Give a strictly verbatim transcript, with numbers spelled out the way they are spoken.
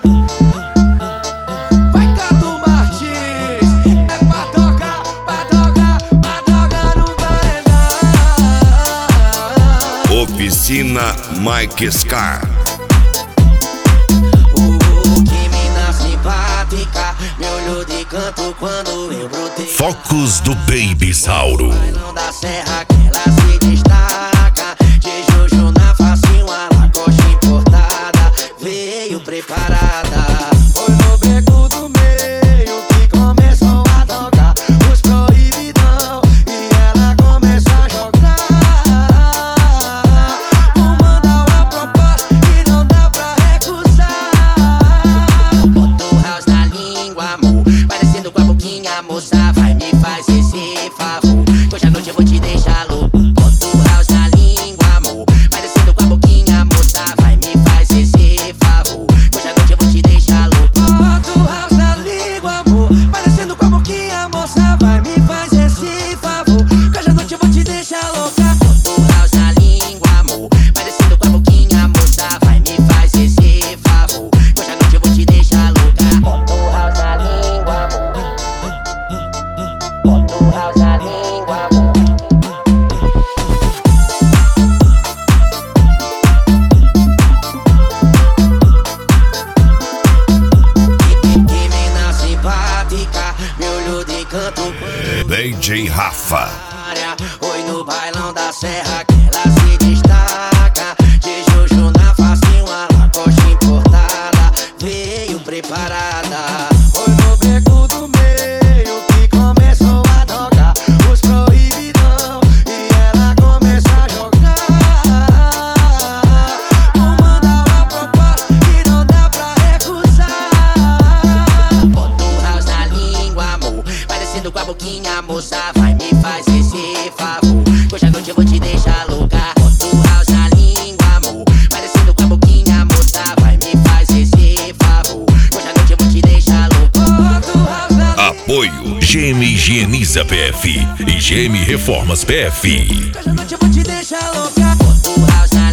Vai Cadu Martins, é pra tocar, pra tocar, pra tocar no paredão. Oficina Mike Scar. Me olhou de canto quando eu brotei. Focos do Baby Sauro. Bailão da serra que ela se destaca. De Jojo na facinho, a lacoste importada. Veio preparada. Foi no beco do meio que começou a tocar os proibidão. E ela começou a jogar. Comanda uma proposta que não dá pra recusar. Bota o house na língua, amor, parecendo com a boquinha, moça, vai me faz esse favor, que hoje à noite eu vou te deixar louco. Bota o house na língua, amor, parecendo com a boquinha, moça, vai me faz esse favor, que hoje à noite eu vou te deixar louco. Bota o house na língua, amor, parecendo com a boquinha, moça, vai me faz esse favor, que hoje à noite eu vou te deixar louca. Bota o house na língua, amor, parecendo com a boquinha, moça, vai me faz esse favor, que hoje à noite eu vou te deixar louca. Bota o house na língua, amor. Bota o house na língua, amor. Que mina simpática, me olhou de canto quando D J Rafa. oi no bailão da serra que ela se destaca. De Jojo na facinho, a lacoste importada. Veio preparada. Foi no beco do meio que começou a tocar os proibidão. E ela começou a jogar. Comanda uma proposta que não dá pra recusar. Bota o house na língua, amor, parecendo com a boquinha, moça, vai me faz esse favor, que hoje à noite eu vou te deixar louca. Bota o house na língua, amor, parecendo com a boquinha, moça, vai me faz esse favor, que hoje à noite eu vou te deixar louca. Bota o house na Apoio G M Higieniza P F e G M Reformas P F. que hoje à noite eu vou te deixar louca. Bota o house na